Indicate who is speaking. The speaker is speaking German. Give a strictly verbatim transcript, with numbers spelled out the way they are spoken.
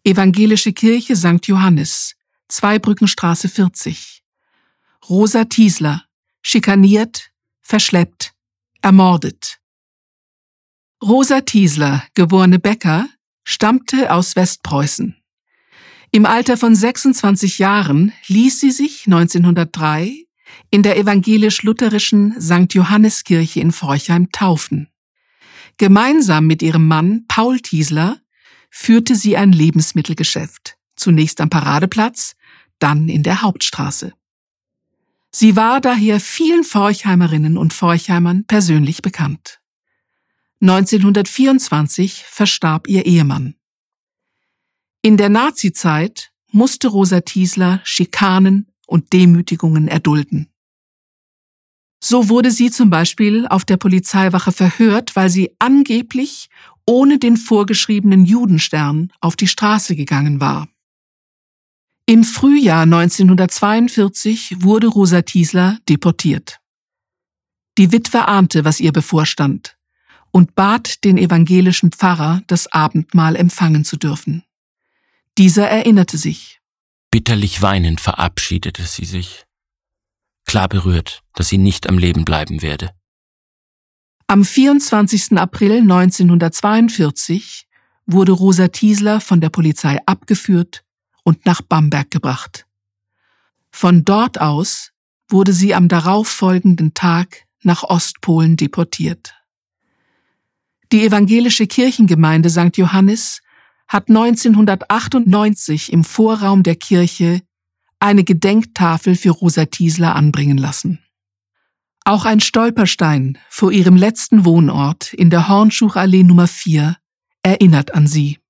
Speaker 1: Evangelische Kirche Sankt Johannes, Zweibrückenstraße vierzig. Rosa Tiesler, schikaniert, verschleppt, ermordet. Rosa Tiesler, geborene Becker, stammte aus Westpreußen. Im Alter von sechsundzwanzig Jahren ließ sie sich neunzehnhundertdrei in der evangelisch-lutherischen Sankt Johanniskirche in Forchheim taufen. Gemeinsam mit ihrem Mann Paul Tiesler führte sie ein Lebensmittelgeschäft, zunächst am Paradeplatz, dann in der Hauptstraße. Sie war daher vielen Forchheimerinnen und Forchheimern persönlich bekannt. neunzehnhundertvierundzwanzig verstarb ihr Ehemann. In der Nazizeit musste Rosa Tiesler Schikanen und Demütigungen erdulden. So wurde sie zum Beispiel auf der Polizeiwache verhört, weil sie angeblich ohne den vorgeschriebenen Judenstern auf die Straße gegangen war. Im Frühjahr neunzehnhundertzweiundvierzig wurde Rosa Tiesler deportiert. Die Witwe ahnte, was ihr bevorstand, und bat den evangelischen Pfarrer, das Abendmahl empfangen zu dürfen. Dieser erinnerte sich.
Speaker 2: Bitterlich weinend verabschiedete sie sich, klar berührt, dass sie nicht am Leben bleiben werde.
Speaker 1: Am vierundzwanzigsten April neunzehnhundertzweiundvierzig wurde Rosa Tiesler von der Polizei abgeführt und nach Bamberg gebracht. Von dort aus wurde sie am darauffolgenden Tag nach Ostpolen deportiert. Die evangelische Kirchengemeinde Sankt Johannes hat neunzehnhundertachtundneunzig im Vorraum der Kirche eine Gedenktafel für Rosa Tiesler anbringen lassen. Auch ein Stolperstein vor ihrem letzten Wohnort in der Hornschuchallee Nummer vier erinnert an sie.